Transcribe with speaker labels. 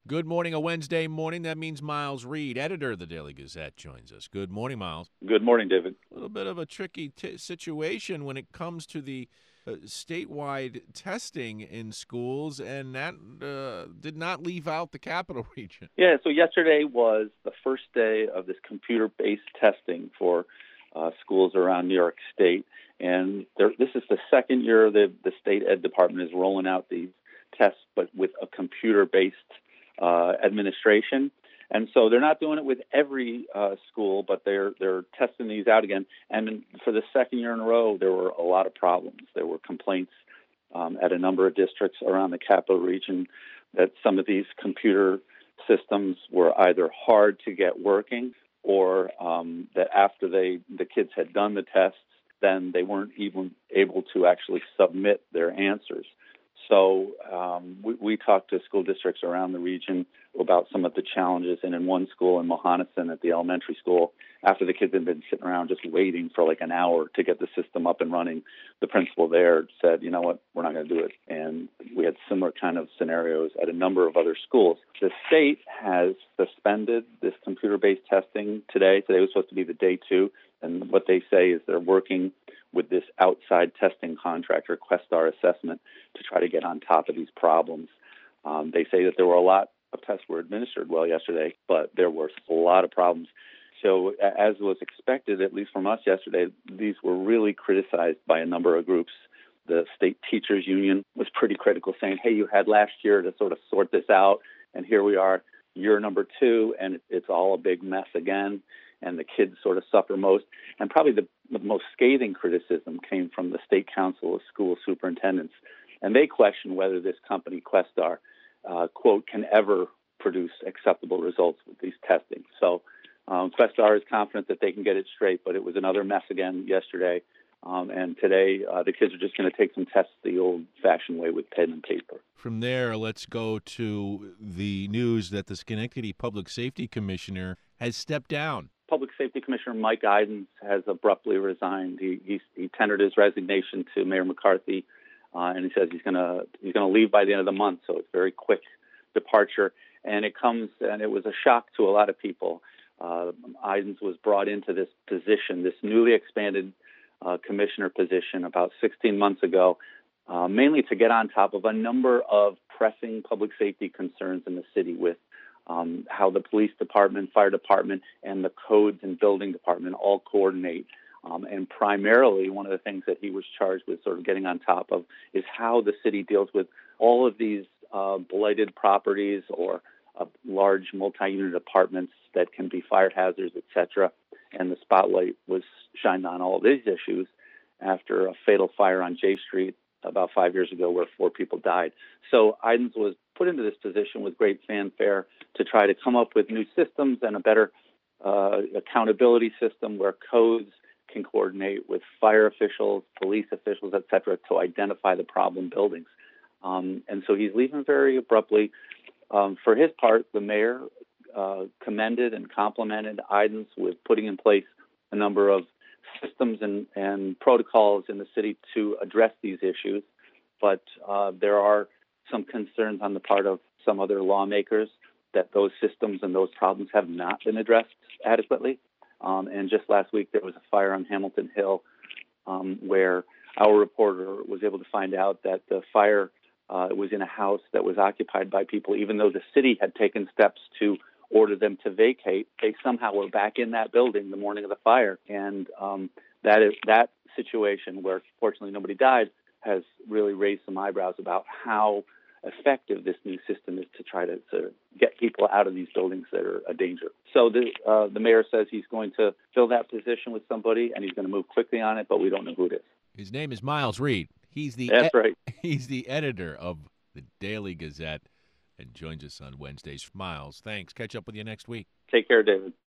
Speaker 1: Good morning, a Wednesday morning. That means Miles Reed, editor of the Daily Gazette, joins us. Good morning, Miles.
Speaker 2: Good morning, David.
Speaker 1: A little bit of a tricky situation when it comes to the statewide testing in schools, and that did not leave out the capital region.
Speaker 2: Yeah, so yesterday was the first day of this computer-based testing for schools around New York State, and this is the second year the state ed department is rolling out these tests, but with a computer-based administration. And so they're not doing it with every school, but they're testing these out again. And for the second year in a row, there were a lot of problems. There were complaints at a number of districts around the capital region that some of these computer systems were either hard to get working, or that after the kids had done the tests, then they weren't even able to actually submit their answers. So we talked to school districts around the region about some of the challenges. And in one school in Mohanison at the elementary school, after the kids had been sitting around just waiting for like an hour to get the system up and running, the principal there said, you know what, we're not going to do it. And we had similar kind of scenarios at a number of other schools. The state has suspended this computer-based testing today. Today was supposed to be the day two. And what they say is they're working with this outside testing contractor, Questar Assessment, to try to get on top of these problems. They say that there were a lot of tests were administered well yesterday, but there were a lot of problems. So as was expected, at least from us yesterday, these were really criticized by a number of groups. The state teachers union was pretty critical, saying, hey, you had last year to sort of sort this out, and here we are, year number two, and it's all a big mess again, and the kids sort of suffer most. And probably the most scathing criticism came from the State Council of School Superintendents, and they question whether this company, Questar, quote, can ever produce acceptable results with these testing. So Questar is confident that they can get it straight, but it was another mess again yesterday. And today, the kids are just going to take some tests the old-fashioned way with pen and paper.
Speaker 1: From there, let's go to the news that the Schenectady Public Safety Commissioner has stepped down.
Speaker 2: Public Safety Commissioner Mike Idens has abruptly resigned. He tendered his resignation to Mayor McCarthy, and he says he's going to leave by the end of the month. So it's a very quick departure, and it was a shock to a lot of people. Idens was brought into this position, this newly expanded commissioner position, about 16 months ago, mainly to get on top of a number of pressing public safety concerns in the city with how the police department, fire department, and the codes and building department all coordinate. And primarily, one of the things that he was charged with sort of getting on top of is how the city deals with all of these blighted properties or large multi-unit apartments that can be fire hazards, et cetera. And the spotlight was shined on all of these issues after a fatal fire on J Street about 5 years ago where 4 people died. So Idens was put into this position with great fanfare to try to come up with new systems and a better accountability system where codes can coordinate with fire officials, police officials, et cetera, to identify the problem buildings. And so he's leaving very abruptly. For his part, the mayor commended and complimented Idens with putting in place a number of systems and protocols in the city to address these issues. But there are some concerns on the part of some other lawmakers that those systems and those problems have not been addressed adequately. And just last week, there was a fire on Hamilton Hill where our reporter was able to find out that the fire was in a house that was occupied by people, even though the city had taken steps to order them to vacate. They somehow were back in that building the morning of the fire. And that situation, where fortunately nobody died, has really raised some eyebrows about how effective this new system is to try to get people out of these buildings that are a danger. So the mayor says he's going to fill that position with somebody, and he's going to move quickly on it, but we don't know who it is.
Speaker 1: His name is Miles Reed.
Speaker 2: That's right.
Speaker 1: He's the editor of the Daily Gazette and joins us on Wednesdays. Miles, thanks. Catch up with you next week.
Speaker 2: Take care, David.